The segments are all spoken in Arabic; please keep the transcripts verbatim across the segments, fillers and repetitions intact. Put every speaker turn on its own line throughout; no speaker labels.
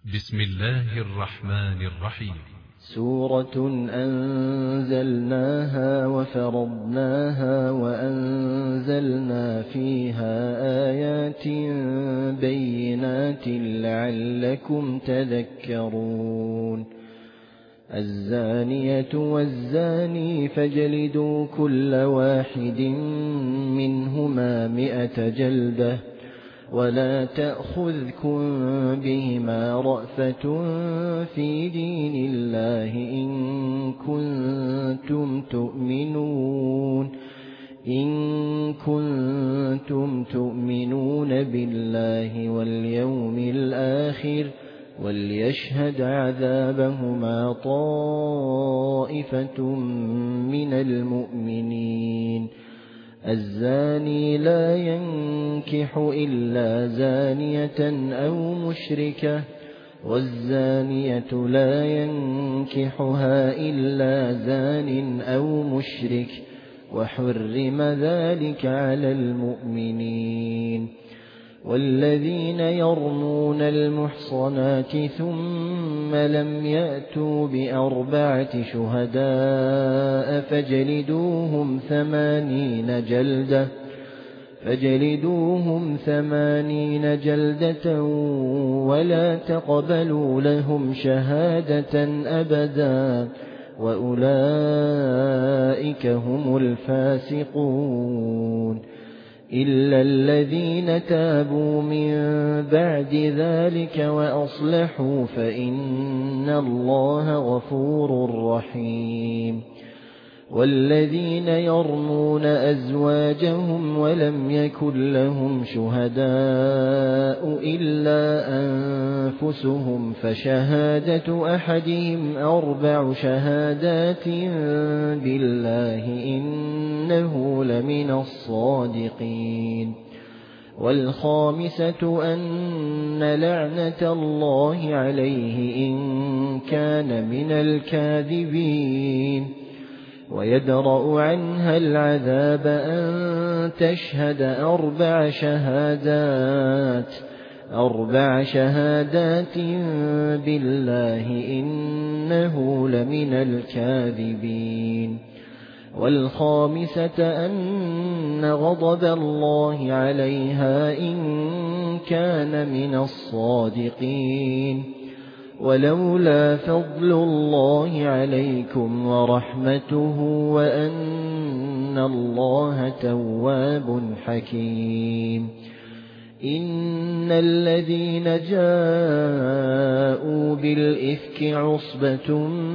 بسم الله الرحمن الرحيم.
سورة أنزلناها وفرضناها وأنزلنا فيها آيات بينات لعلكم تذكرون. الزانية والزاني فاجلدوا كل واحد منهما مئة جلدة ولا تأخذكم بهما رأفة في دين الله إن كنتم تؤمنون إن كنتم تؤمنون بالله واليوم الآخر وليشهد عذابهما طائفة من المؤمنين. الزاني لا ينكح إلا زانية أو مشركة والزانية لا ينكحها إلا زان أو مشرك وحرم ذلك على المؤمنين. والذين يرمون المحصنات ثم لم يأتوا بأربعة شهداء فاجلدوهم ثمانين جلدة فاجلدوهم ثمانين جلدة ولا تقبلوا لهم شهادة أبدا وأولئك هم الفاسقون. إلا الذين تابوا من بعد ذلك وأصلحوا فإن الله غفور رحيم. والذين يرمون أزواجهم ولم يكن لهم شهداء إلا أنفسهم فشهادة أحدهم أربع شهادات بالله إنه لمن الصادقين. والخامسة أن لعنة الله عليه إن كان من الكاذبين. ويدرأ عنها العذاب أن تشهد أربع شهادات أربع شهادات بالله إنه لمن الكاذبين. والخامسة أن غضب الله عليها إن كان من الصادقين. ولولا فضل الله عليكم ورحمته وأن الله تواب حكيم. إن الذين جاءوا بالإفك عصبة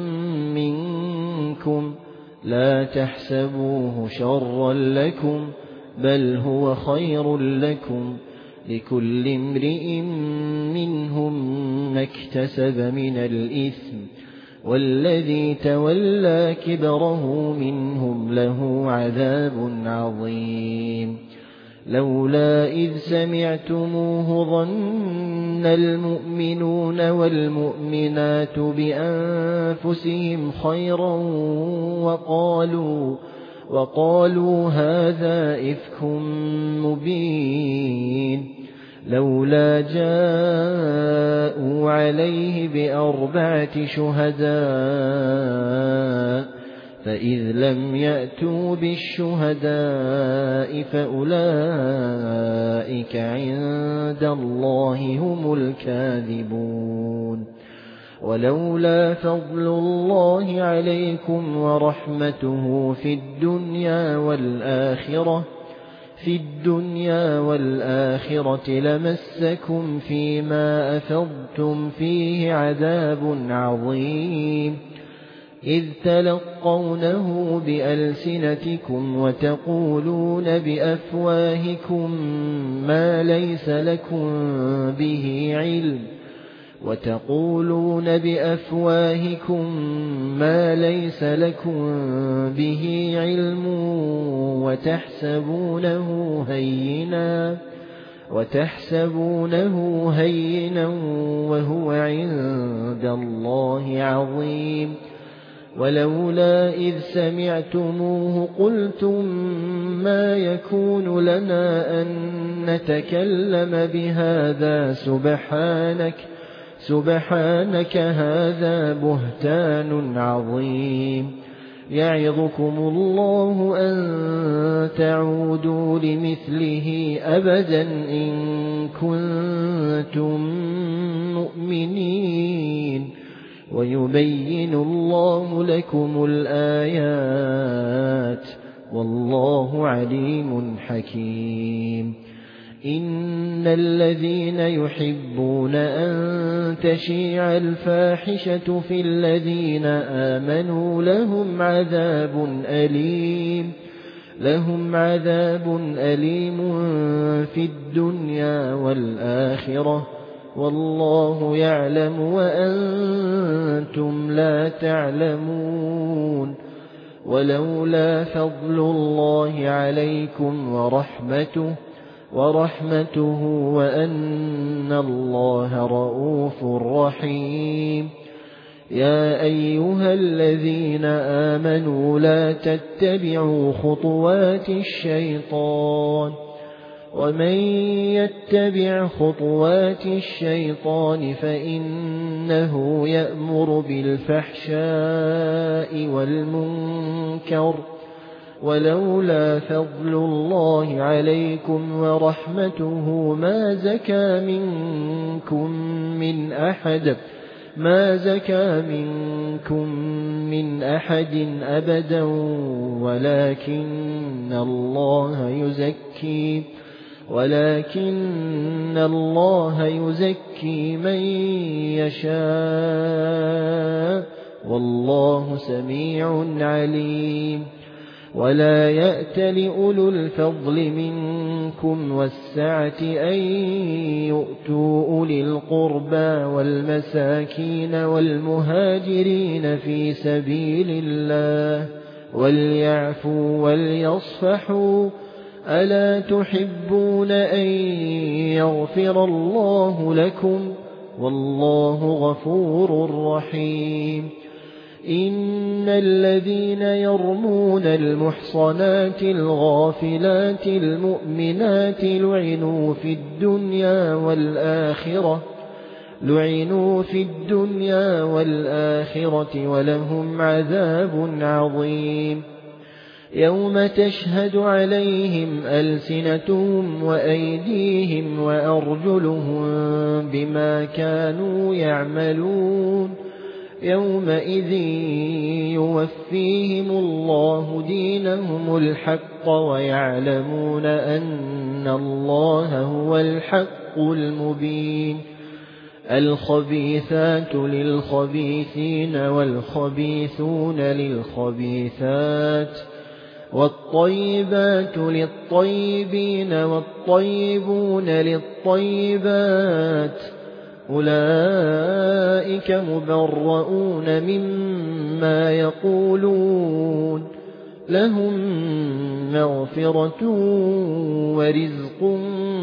منكم لا تحسبوه شرا لكم بل هو خير لكم لكل امرئ منهم ما اكتسب من الإثم والذي تولى كبره منهم له عذاب عظيم. لولا إذ سمعتموه ظن المؤمنون والمؤمنات بأنفسهم خيرا وقالوا وقالوا هذا إفك مبين. لولا جاءوا عليه بأربعة شهداء فإذ لم يأتوا بالشهداء فأولئك عند الله هم الكاذبون. ولولا فضل الله عليكم ورحمته في الدنيا والآخرة في الدنيا والآخرة لمسكم فيما أفضتم فيه عذاب عظيم. إذ تلقونه بألسنتكم وتقولون بأفواهكم ما ليس لكم به علم وتقولون بأفواهكم ما ليس لكم به علم وتحسبونه هينا وتحسبونه هينا وهو عند الله عظيم. ولولا إذ سمعتموه قلتم ما يكون لنا أن نتكلم بهذا سبحانك سبحانك هذا بهتان عظيم يعظكم الله أن تعودوا لمثله أبدا إن كنتم مؤمنين ويبين الله لكم الآيات والله عليم حكيم إن الذين يحبون أن تشيع الفاحشة في الذين آمنوا لهم عذاب أليم لهم عذاب أليم في الدنيا والآخرة والله يعلم وأنتم لا تعلمون ولولا فضل الله عليكم ورحمته ورحمته وأن الله رؤوف رحيم يا أيها الذين آمنوا لا تتبعوا خطوات الشيطان ومن يتبع خطوات الشيطان فإنه يأمر بالفحشاء والمنكر ولولا فضل الله عليكم ورحمته ما زكى منكم من أحد ما زكى منكم من أحد أبدا ولكن الله يزكي ولكن الله يزكي من يشاء والله سميع عليم ولا يأتل أولو الفضل منكم والسعة أن يؤتوا أولي القربى والمساكين والمهاجرين في سبيل الله وليعفوا وليصفحوا ألا تحبون أن يغفر الله لكم والله غفور رحيم إن الذين يرمون المحصنات الغافلات المؤمنات لعنوا في الدنيا والآخرة لعنوا في الدنيا والآخرة ولهم عذاب عظيم يوم تشهد عليهم ألسنتهم وأيديهم وأرجلهم بما كانوا يعملون يومئذ يوفيهم الله دينهم الحق ويعلمون أن الله هو الحق المبين الخبيثات للخبيثين والخبيثون للخبيثات والطيبات للطيبين والطيبون للطيبات أولئك مبرؤون مما يقولون لهم مغفرة ورزق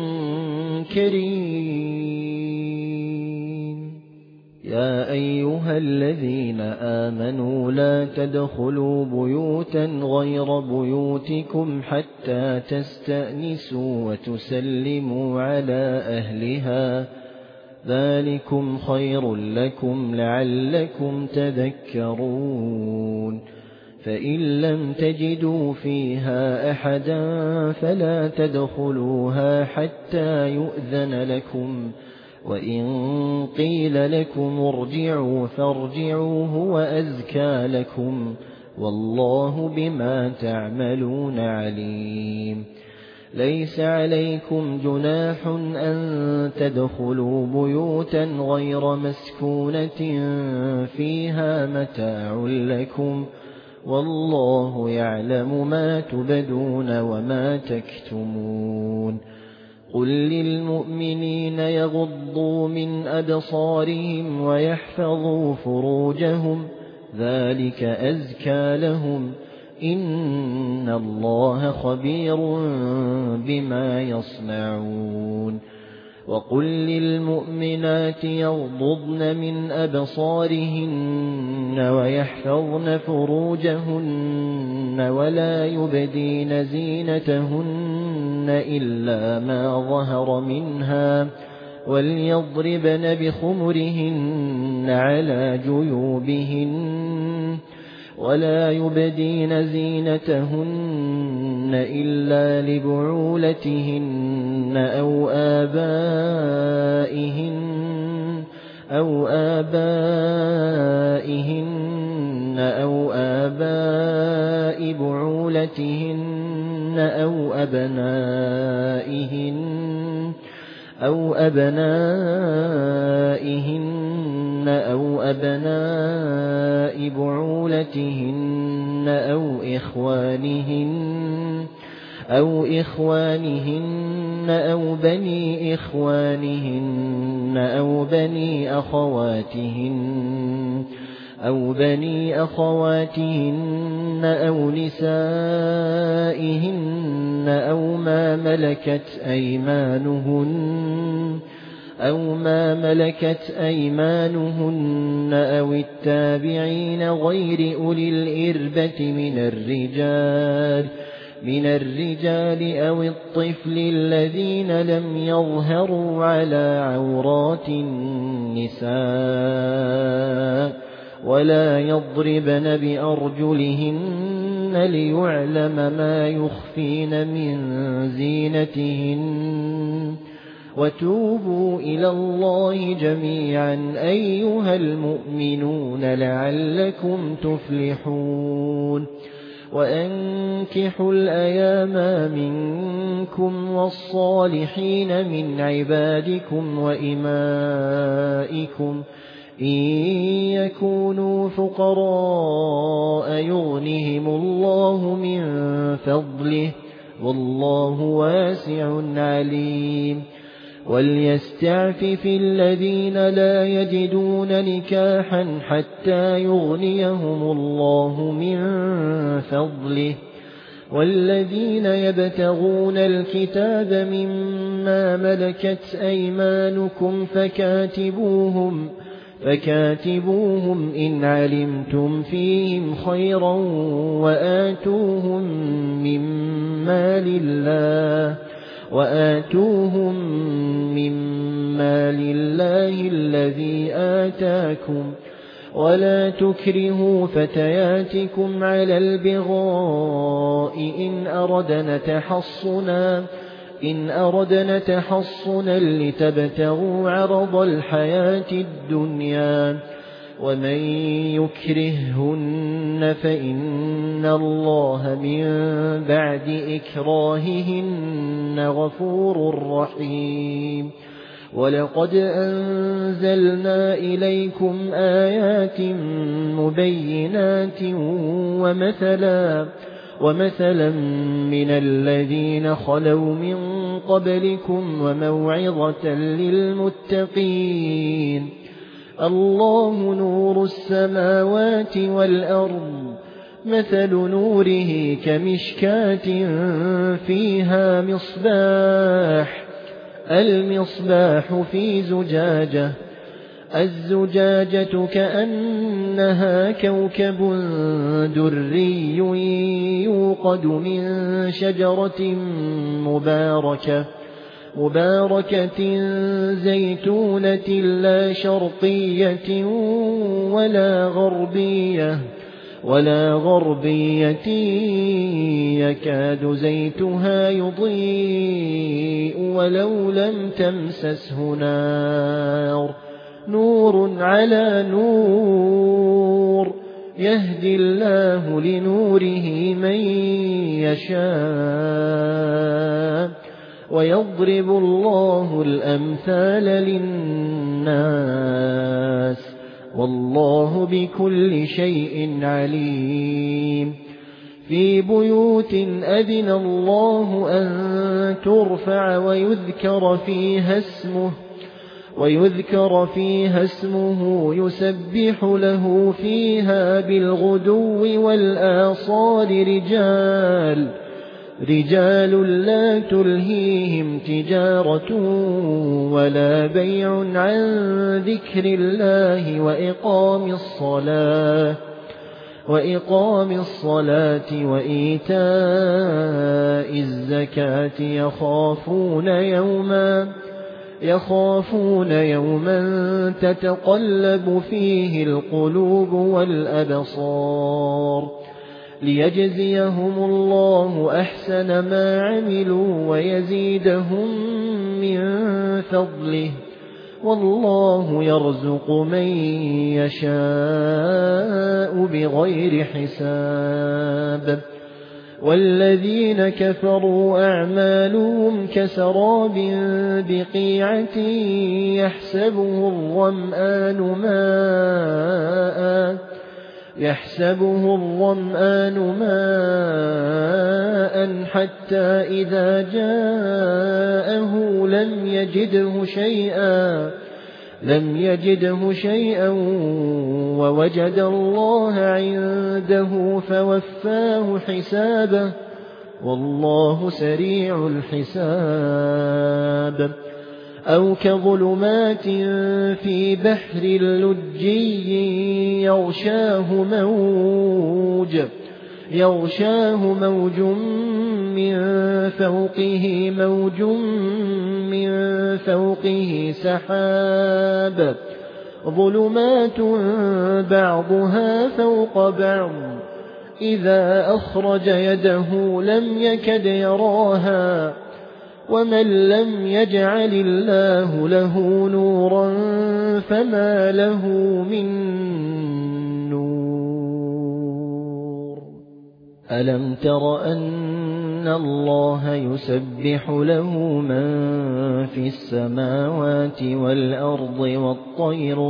كريم يا أيها الذين آمنوا لا تدخلوا بيوتا غير بيوتكم حتى تستأنسوا وتسلموا على أهلها ذلكم خير لكم لعلكم تذكرون فإن لم تجدوا فيها أحدا فلا تدخلوها حتى يؤذن لكم وإن قيل لكم ارجعوا فارجعوا هو أزكى لكم والله بما تعملون عليم ليس عليكم جناح أن تدخلوا بيوتا غير مسكونة فيها متاع لكم والله يعلم ما تبدون وما تكتمون قل للمؤمنين يغضوا من أبصارهم ويحفظوا فروجهم ذلك أزكى لهم إن الله خبير بما يصنعون وقل للمؤمنات يغضضن من أبصارهن ويحفظن فروجهن ولا يبدين زينتهن إلا ما ظهر منها وليضربن بخمرهن على جيوبهن ولا يبدين زينتهن إلا لبعولتهن أو آبائهن أو آبائهن أو آباء بعولتهن أو أبنائهن أو أبنائهن أو أبناء بعولتهن أو إخوانهن أو إخوانهن أو بني إخوانهن أو بني أخواتهن أو بني أخواتهن أو نسائهن أو ما ملكت أيمانهن أو ما ملكت أيمانهن أو التابعين غير أولي الإربة من الرجال من الرجال أو الطفل الذين لم يظهروا على عورات النساء ولا يضربن بأرجلهن ليعلم ما يخفين من زينتهن وتوبوا إلى الله جميعا أيها المؤمنون لعلكم تفلحون وأنكحوا الأيام منكم والصالحين من عبادكم وإمائكم إن يكونوا فقراء يغنهم الله من فضله والله واسع عليم وليستعفف الذين لا يجدون نكاحا حتى يغنيهم الله من فضله والذين يبتغون الكتاب مما ملكت أيمانكم فكاتبوهم فكاتبوهم إن علمتم فيهم خيرا وآتوهم مما لله وآتوهم مما لله الذي آتاكم ولا تكرهوا فتياتكم على البغاء إن أردنا تحصنا إن أردنا تحصنا لتبتغوا عرض الحياة الدنيا ومن يكرههن فإن الله من بعد إكراههن غفور رحيم ولقد أنزلنا إليكم آيات مبينات ومثلا ومثلا من الذين خلوا من قبلكم وموعظة للمتقين الله نور السماوات والأرض مثل نوره كمشكاة فيها مصباح المصباح في زجاجة الزجاجة كأنها كوكب دري يوقد من شجرة مباركة مباركة زيتونة لا شرقية ولا غربية ولا غربية يكاد زيتها يضيء ولو لم تمسسه نار نور على نور يهدي الله لنوره من يشاء ويضرب الله الأمثال للناس والله بكل شيء عليم في بيوت أذن الله أن ترفع ويذكر فيها اسمه ويذكر فيها اسمه يسبح له فيها بالغدو والآصال رجال رجال لا تلهيهم تجارة ولا بيع عن ذكر الله وإقام الصلاة وإقام الصلاة وإيتاء الزكاة يخافون يوما يخافون يوما تتقلب فيه القلوب والأبصار ليجزيهم الله أحسن ما عملوا ويزيدهم من فضله والله يرزق من يشاء بغير حساب والذين كفروا أعمالهم كسراب بقيعة يحسبه الظمآن ماء يحسبه الظمآن ماء حتى إذا جاءه لم يجده شيئا لم يجده شيئا ووجد الله عنده فوفاه حسابه والله سريع الحساب أو كظلمات في بحر لجي يغشاه موج يغشاه موج من فوقه موج من فوقه سحاب ظلمات بعضها فوق بعض إذا أخرج يده لم يكد يراها ومن لم يجعل الله له نورا فما له من نور ألم تر أن الله يسبح له من في السماوات والأرض والطير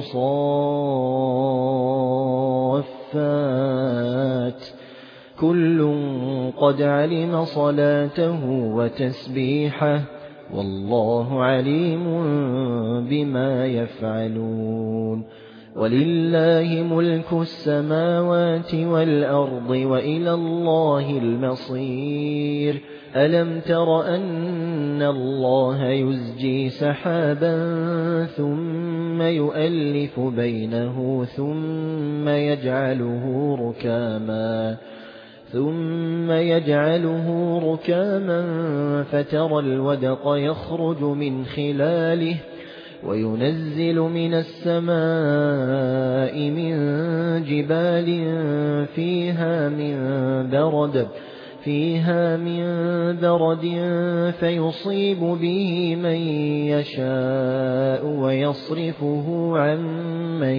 صافات كل قد علم صلاته وتسبيحه والله عليم بما يفعلون ولله ملك السماوات والأرض وإلى الله المصير ألم تر أن الله يزجي سحابا ثم يؤلف بينه ثم يجعله ركاما ثم يجعله ركاما فترى الودق يخرج من خلاله وينزل من السماء من جبال فيها من برد فيها من برد فيصيب به من يشاء ويصرفه عن من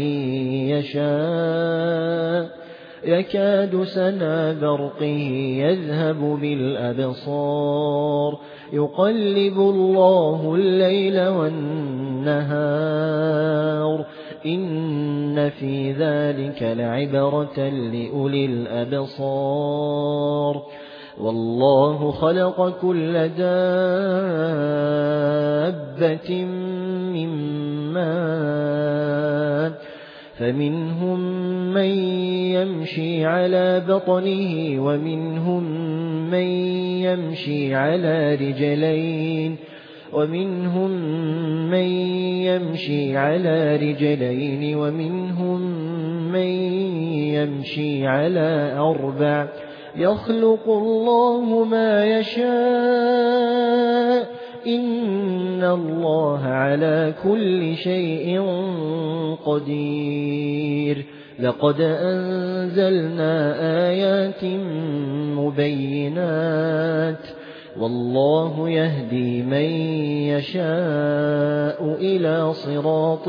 يشاء يكاد سنا برقه يذهب بالأبصار يقلب الله الليل والنهار إن في ذلك لعبرة لأولي الأبصار والله خلق كل دابة من ماء فمنهم من يمشي على بطنه ومنهم من يمشي على رجلين ومنهم من يمشي على رجلين ومنهم من يمشي على أربع يخلق الله ما يشاء إن الله على كل شيء قدير لقد أنزلنا آيات مبينات والله يهدي من يشاء إلى صراط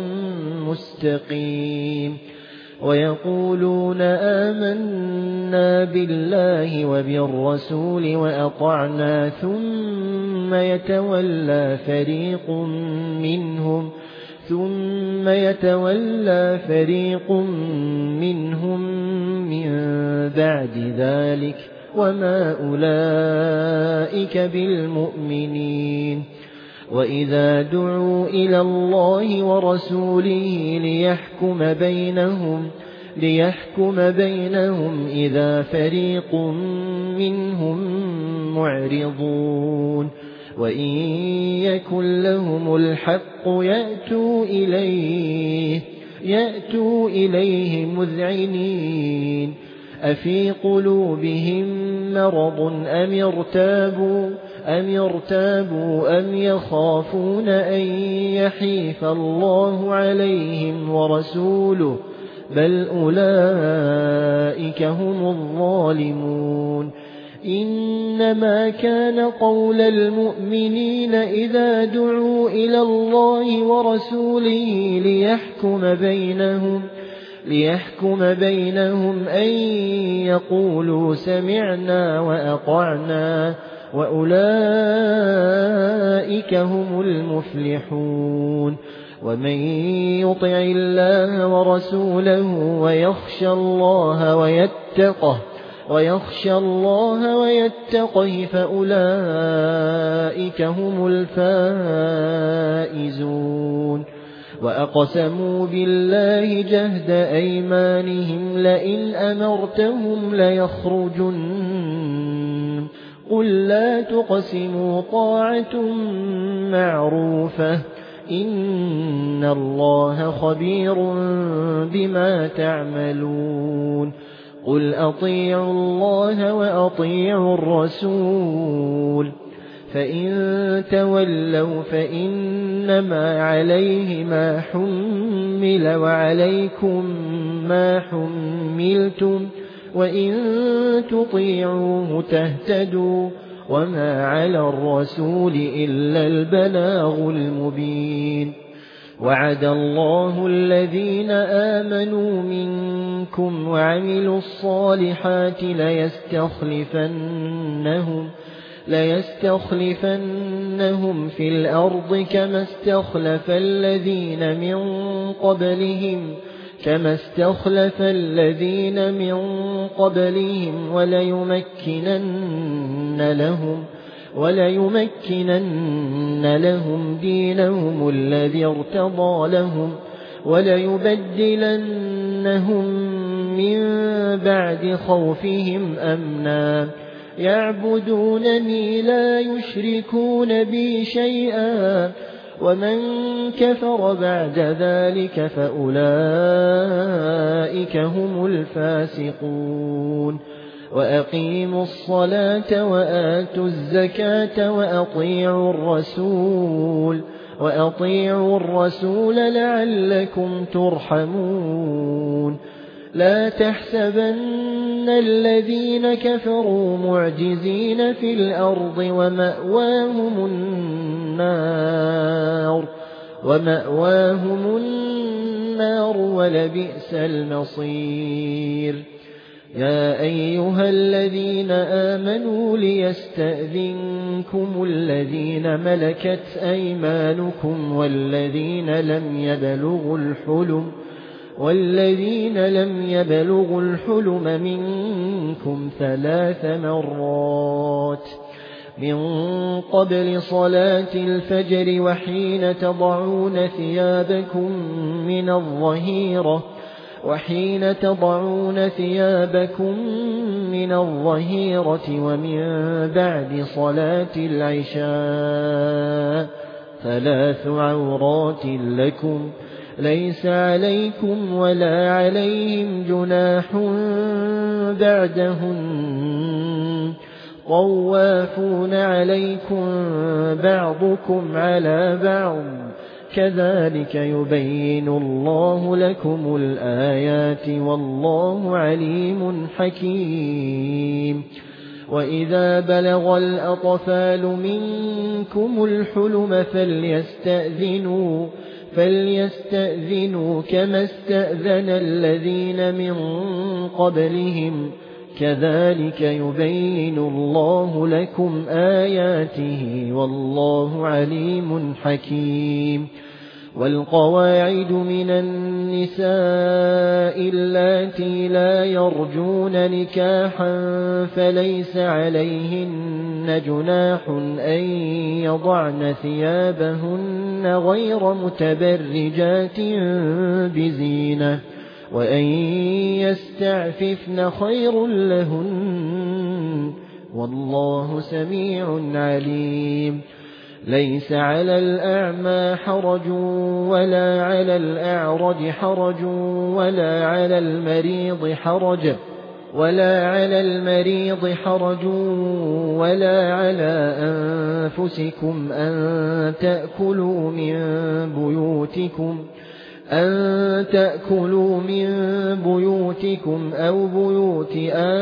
مستقيم ويقولون آمنا بالله وبالرسول وأطعنا ثم يتولى فريق منهم ثم يتولى فريق منهم من بعد ذلك وما أولئك بالمؤمنين وإذا دعوا إلى الله ورسوله ليحكم بينهم ليحكم بينهم إذا فريق منهم معرضون وإن يكن لهم الحق يأتوا إليه يأتوا إليه مذعنين أفي قلوبهم مرض أم ارتابوا أم ارتابوا أم يخافون أن يحيف الله عليهم ورسوله بل أولئك هم الظالمون إنما كان قول المؤمنين إذا دعوا إلى الله ورسوله ليحكم بينهم ليحكم بينهم أن يقولوا سمعنا وأطعنا وأولئك هم المفلحون ومن يطع الله ورسوله ويخشى الله ويتقه ويخشى الله ويتقه فأولئك هم الفائزون وأقسموا بالله جهد أيمانهم لئن أمرتهم ليخرجن قل لا تقسموا طاعة معروفة إن الله خبير بما تعملون قل أطيعوا الله وأطيعوا الرسول فإن تولوا فإنما عليه ما حمل وعليكم ما حملتم وإن تطيعوه تهتدوا وما على الرسول إلا البلاغ المبين وعد الله الذين آمنوا منكم وعملوا الصالحات ليستخلفنهم ليستخلفنهم في الأرض كما استخلف الذين من قبلهم كما استخلف الذين من قبلهم وليمكنن لهم وليمكنن لهم دينهم الذي ارتضى لهم وليبدلنهم من بعد خوفهم أمنا يعبدونني لا يشركون بي شيئا ومن كفر بعد ذلك فأولئك هم الفاسقون وأقيموا الصلاة وآتوا الزكاة وأطيعوا الرسول وأطيعوا الرسول لعلكم ترحمون لا تحسبن الذين كفروا معجزين في الأرض ومأواهم النار ومأواهم النار ولبئس المصير يا أيها الذين آمنوا ليستأذنكم الذين ملكت أيمانكم والذين لم يبلغوا الحلم والذين لم يبلغوا الحلم منكم ثلاث مرات من قبل صلاة الفجر وحين تضعون ثيابكم من الظهيرة وحين تضعون ثيابكم من الظهيرة ومن بعد صلاة العشاء ثلاث عورات لكم ليس عليكم ولا عليهم جناح بعدهن طوافون عليكم بعضكم على بعض كذلك يبين الله لكم الآيات والله عليم حكيم وإذا بلغ الأطفال منكم الحلم فليستأذنوا فليستأذنوا كما استأذن الذين من قبلهم كذلك يبين الله لكم آياته والله عليم حكيم والقواعد من النساء اللاتي لا يرجون نكاحا فليس عليهن جناح أن يضعن ثيابهن غير متبرجات بزينة وأن يستعففن خير لهن والله سميع عليم ليس على الأعمى حرج ولا على الأعرج حرج ولا على المريض حرج ولا على المريض حرج ولا على أنفسكم أن تأكلوا من بيوتكم أن تأكلوا من بيوتكم أو بيوت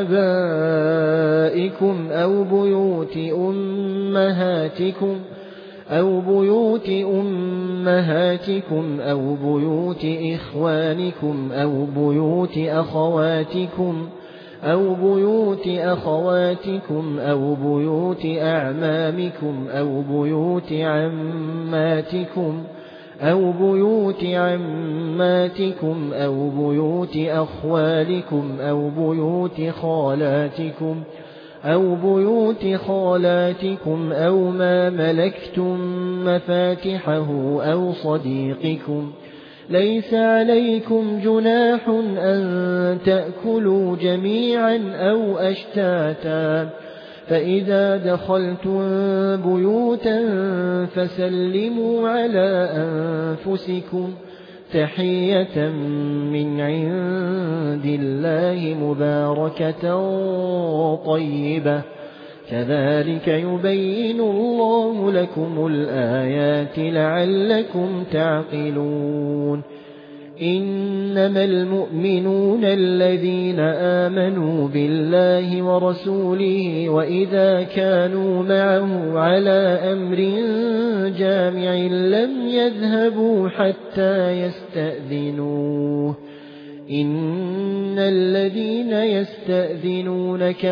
آبائكم أو بيوت أمهاتكم أو بيوت أمهاتكم أو بيوت إخوانكم أو بيوت أخواتكم أو بيوت أخواتكم أو بيوت أعمامكم أو بيوت عماتكم أو بيوت عماتكم أو بيوت أخوالكم أو بيوت خالاتكم أو بيوت خالاتكم أو ما ملكتم مفاتحه أو صديقكم. ليس عليكم جناح أن تأكلوا جميعا أو أشتاتا، فإذا دخلتم بيوتا فسلموا على أنفسكم تحية من عند الله مباركة طيبة، كذلك يبين الله لكم الآيات لعلكم تعقلون. إنما المؤمنون الذين آمنوا بالله ورسوله وإذا كانوا معه على أمر جامع لم يذهبوا حتى يستأذنوه. إن الذين يستأذنونك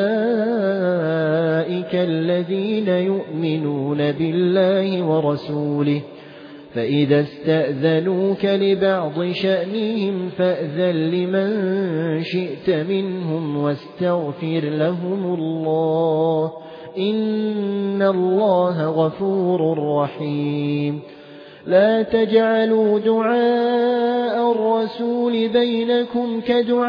أولئك الذين يؤمنون بالله ورسوله، فإذا استأذنوك لبعض شأنهم فأذن لمن شئت منهم واستغفر لهم الله، إن الله غفور رحيم. لا تجعلوا دعاء الرسول بينكم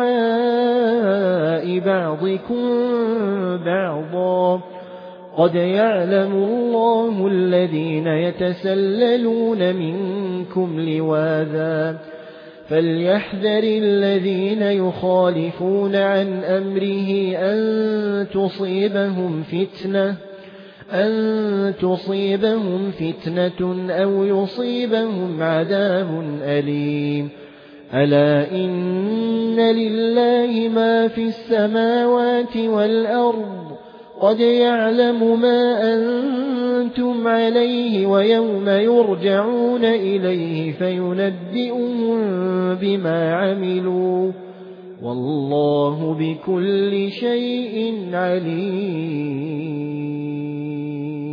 كدعاء بعضكم بعضا، قد يعلم الله الذين يتسللون منكم لواذا، فليحذر الذين يخالفون عن أمره أن تصيبهم فتنة أن تصيبهم فتنة أو يصيبهم عذاب أليم. ألا إن لله ما في السماوات والأرض، قد يعلم ما أنتم عليه ويوم يرجعون إليه فينبئهم بما عملوا، والله بكل شيء عليم.